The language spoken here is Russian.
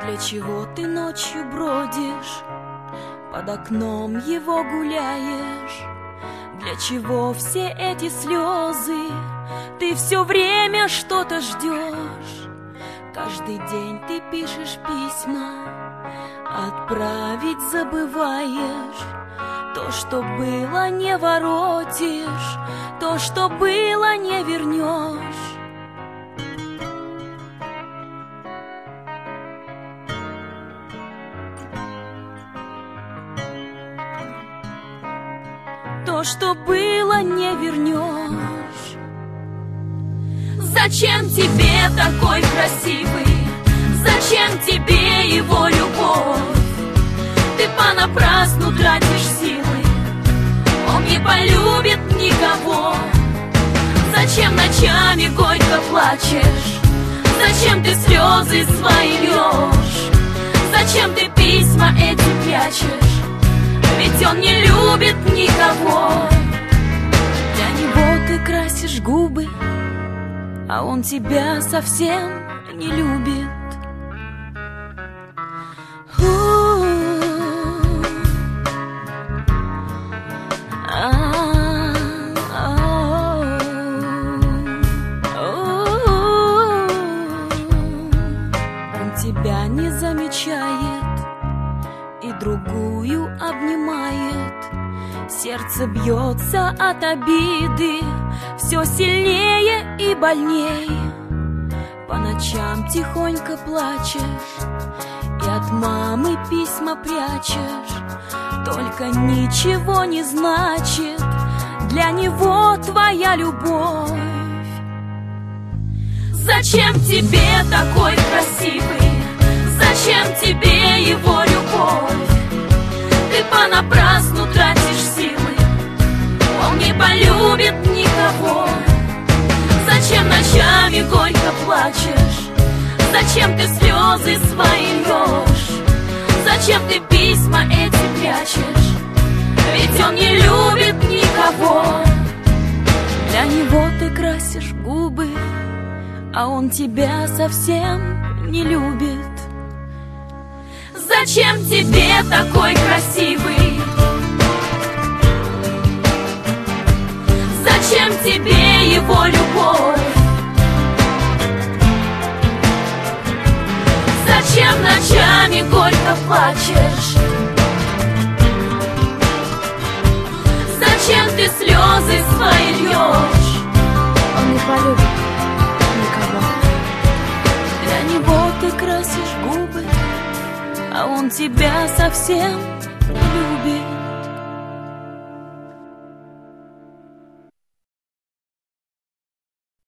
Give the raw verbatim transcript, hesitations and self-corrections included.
Для чего ты ночью бродишь, под окном его гуляешь? Для чего все эти слезы? Ты все время что-то ждешь. Каждый день ты пишешь письма, отправить забываешь. То, что было, не воротишь, то, что было, не вернешь. То, что было, не вернешь. Зачем тебе такой красивый? Зачем тебе его любовь? Ты понапрасну тратишь силы, он не полюбит никого. Зачем ночами горько плачешь? Зачем ты слезы свои льешь? Зачем ты письма эти прячешь? Ведь он не любит никого. Для него ты красишь губы, а он тебя совсем не любит. Он тебя не замечает и другую обнимает. Сердце бьется от обиды все сильнее и больней. По ночам тихонько плачешь и от мамы письма прячешь. Только ничего не значит для него твоя любовь. Зачем тебе такой красивый? Зачем тебе его любовь? Ты понапрасну тратишь силы, он не полюбит никого. Зачем ночами горько плачешь? Зачем ты слезы свои льешь? Зачем ты письма эти прячешь? Ведь он не любит никого. Для него ты красишь губы, а он тебя совсем не любит. Зачем тебе такой красивый? Зачем тебе его любовь? Зачем ночами горько плачешь? Зачем ты слезы свои льешь? Он не полюбит никого. Для него ты красишь губы, а он тебя совсем не любит.